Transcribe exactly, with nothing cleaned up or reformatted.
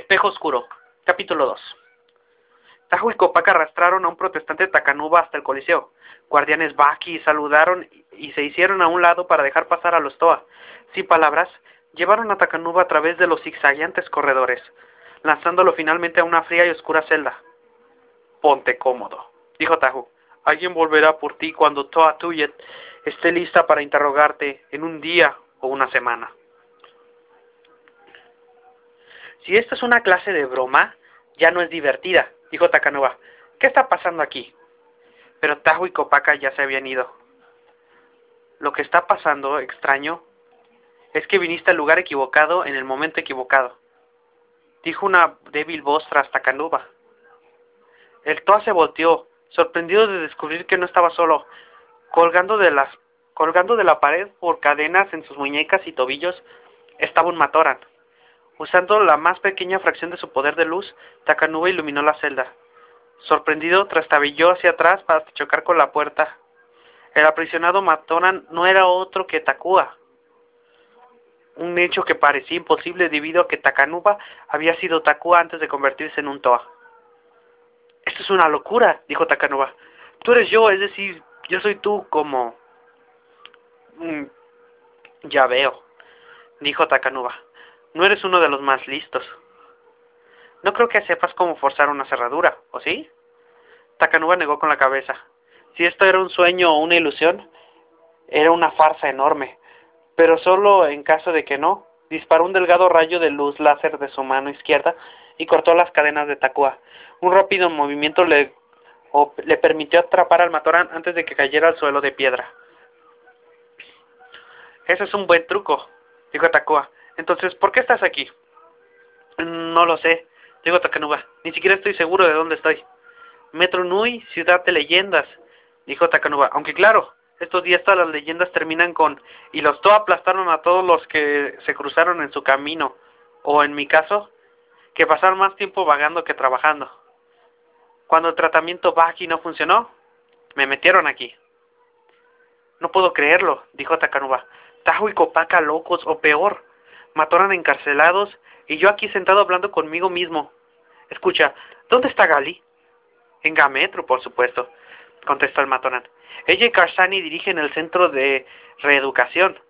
Espejo Oscuro, capítulo dos. Tahu y Kopaka arrastraron a un protestante Takanuba hasta el Coliseo. Guardianes Baki saludaron y se hicieron a un lado para dejar pasar a los Toa. Sin palabras, llevaron a Takanuba a través de los zigzagueantes corredores, lanzándolo finalmente a una fría y oscura celda. «Ponte cómodo», dijo Tahu. «Alguien volverá por ti cuando Toa Tuyet esté lista para interrogarte en un día o una semana». «Si esto es una clase de broma, ya no es divertida», dijo Takanuba. «¿Qué está pasando aquí?» Pero Tahu y Kopaka ya se habían ido. «Lo que está pasando, extraño, es que viniste al lugar equivocado en el momento equivocado», dijo una débil voz tras Takanuba. El Toa se volteó, sorprendido de descubrir que no estaba solo. Colgando de las, colgando de la pared por cadenas en sus muñecas y tobillos, estaba un Matoran. Usando la más pequeña fracción de su poder de luz, Takanuba iluminó la celda. Sorprendido, trastabilló hacia atrás para chocar con la puerta. El aprisionado Matoran no era otro que Takua. Un hecho que parecía imposible debido a que Takanuba había sido Takua antes de convertirse en un Toa. «Esto es una locura», dijo Takanuba. «Tú eres yo, es decir, yo soy tú como...» mm, «Ya veo», dijo Takanuba. «No eres uno de los más listos. No creo que sepas cómo forzar una cerradura, ¿o sí?» Takanuba negó con la cabeza. Si esto era un sueño o una ilusión, era una farsa enorme. Pero solo en caso de que no, disparó un delgado rayo de luz láser de su mano izquierda y cortó las cadenas de Takua. Un rápido movimiento le, o, le permitió atrapar al Matoran antes de que cayera al suelo de piedra. «Ese es un buen truco», dijo Takua. «Entonces, ¿por qué estás aquí?» «No lo sé», dijo Takanuba. «Ni siquiera estoy seguro de dónde estoy». «Metro Nui, ciudad de leyendas», dijo Takanuba. «Aunque claro, estos días todas las leyendas terminan con y los Toa aplastaron a todos los que se cruzaron en su camino, o en mi caso, que pasaron más tiempo vagando que trabajando. Cuando el tratamiento Baki no funcionó, me metieron aquí». «No puedo creerlo», dijo Takanuba. «Tahu y Kopaka locos, o peor, Matoran encarcelados, y yo aquí sentado hablando conmigo mismo. Escucha, ¿dónde está Gali?» «En Gametru, por supuesto», contestó el Matoran. «Ella y Karsani dirigen el centro de reeducación.